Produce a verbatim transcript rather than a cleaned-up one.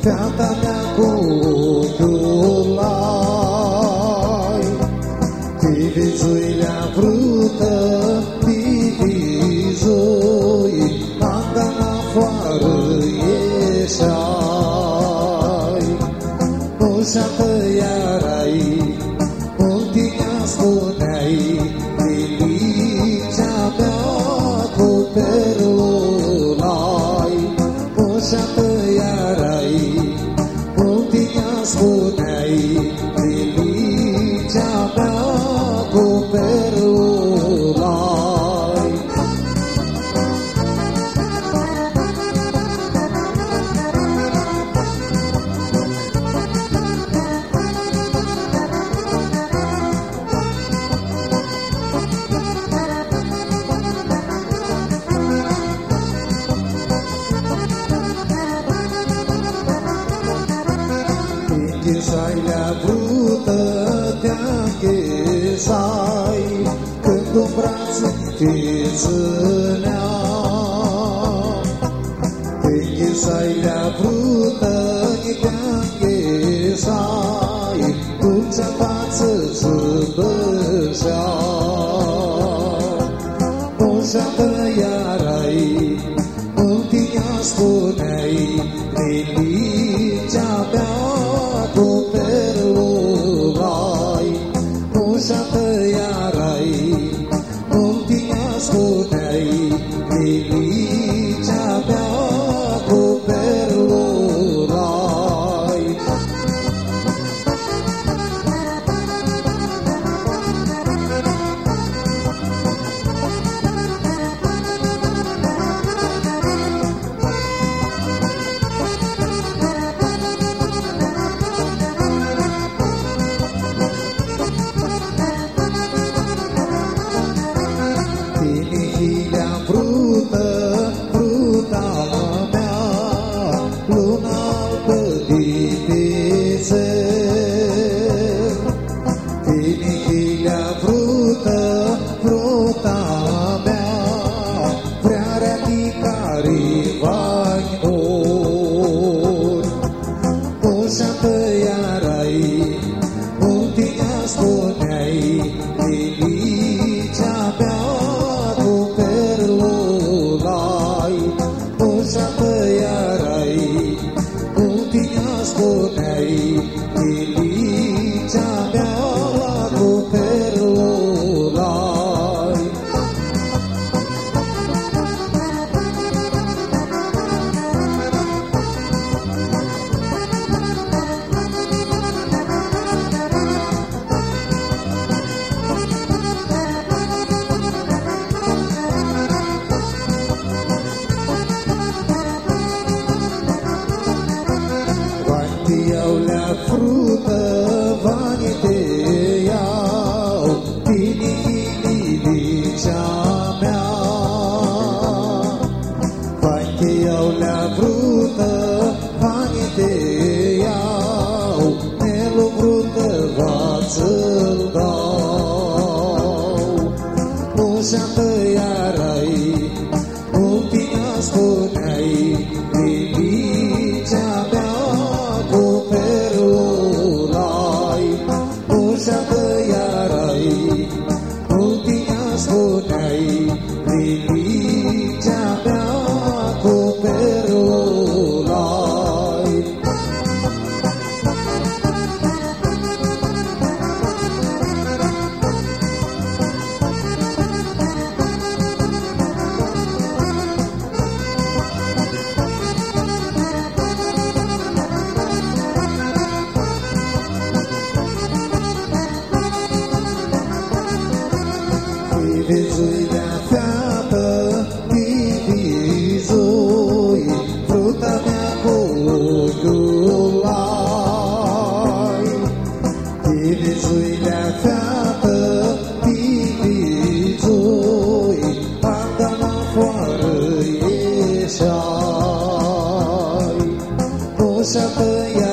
fata mea cu ochiul ai, divizuilea vrută, divizui, anda afară ieșai, nu-și-a tăiarai, multinea spuneai, Lilicea mea cu perlul ai, nu-și-a tăiarai, multinea spuneai, Lilicea mea cu perlul ai. Înghesai-lea vrută te-a înghesai, când un braț te ținea. Înghesai-lea vrută te-a înghesai, dulcea față zâmbășea. Nu-și-a tăiarai, multinea spuneai, Lilicea mea cu perlul ai, nu-și-a tăiarai, multinea spuneai, Lilicea mea cu perlul ai. Tinihilea vrută, vruta mea, luna albă din cer. Tinihilea vrută, vruta mea, vrea ridicare vai ori. Nu-și-a tăiarai, multinea spuneai, Lilicea mea cu perlul ai, nu-și-a tăiarai, multinea spuneai, Lilicea mea cu perlul ai. Iau-lea frută, vanii te iau, Lilicea mea. Vai, iau-lea frută, vanii te iau, melul frută va-ți-l dau. Nu-și-a tăiarai, multinea spuneai, Lilicea mea cu perlul ai, nu-și-a tăiarai, multinea spuneai, Lilicea mea cu perlul ai. Divizuilea fată, divizui, fruta mea cu ochiul ai. Divizuilea fată, divizui, anda afară ieșai. Nu-și-a tăiat